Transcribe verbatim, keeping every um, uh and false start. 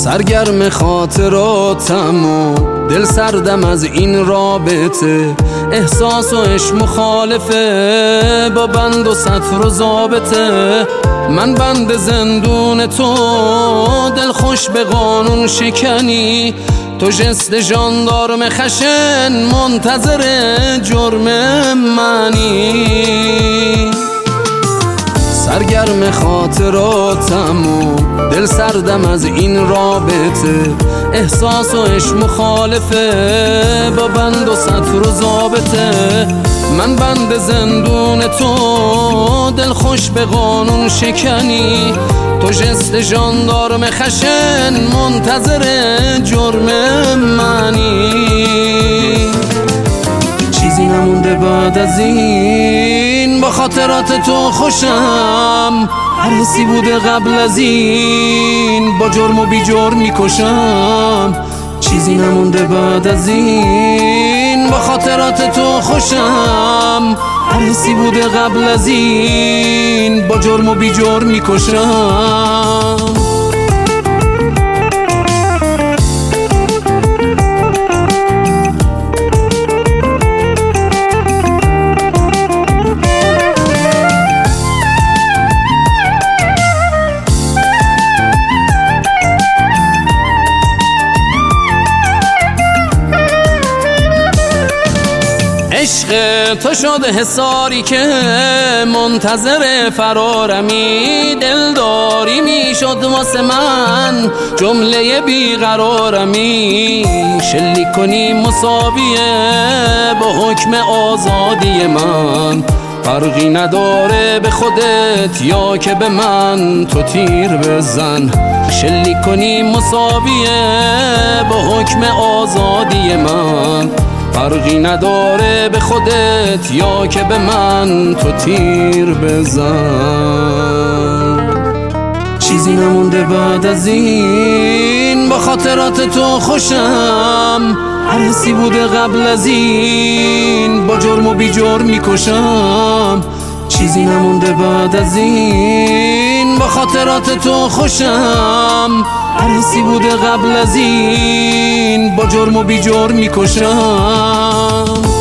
سرگرم خاطراتم و دل سردم از این رابطه، احساس و عشق مخالفه با بند و سطر و ضابطه. من بند زندون تو، دل خوش به قانون شکنی، تو جست ژاندارم خشن منتظر جرم منی. سرگرم خاطراتم و دل سردم از این رابطه، احساس و عشق مخالفه با بند و سطر و ضابطه. من بند زندون تو، دل خوش به قانون شکنی، تو جست ژاندارم خشن منتظر جرم منی. چیزی نمونده بعد از این، با خاطرات تو خوشم، هر حسی بوده قبل از این، با جرم و بی جرم میکشم. چیزی نمونده بعد از این، با خاطرات تو خوشم، هر حسی بوده قبل از این، با جرم و بی جرم میکشم. عشق تو شده حصاری که منتظر فرارمی، دلداری میشد واسه من جمله بیقرارمی. شلیک کنی مساویه با حکم آزادی من، فرقی نداره به خودت یا که به من تو تیر بزن. شلیک کنی مساویه با حکم آزادی من، فرقی نداره به خودت یا که به من تو تیر بزن. چیزی نمونده بعد از این، با خاطرات تو خوشم، هر حسی بوده قبل از این، با جرم و بی جرم میکشم. چیزی نمونده بعد از این، با خاطرات تو خوشم، هر حسی بوده قبل از این، با جرم و بی جرم میکشم.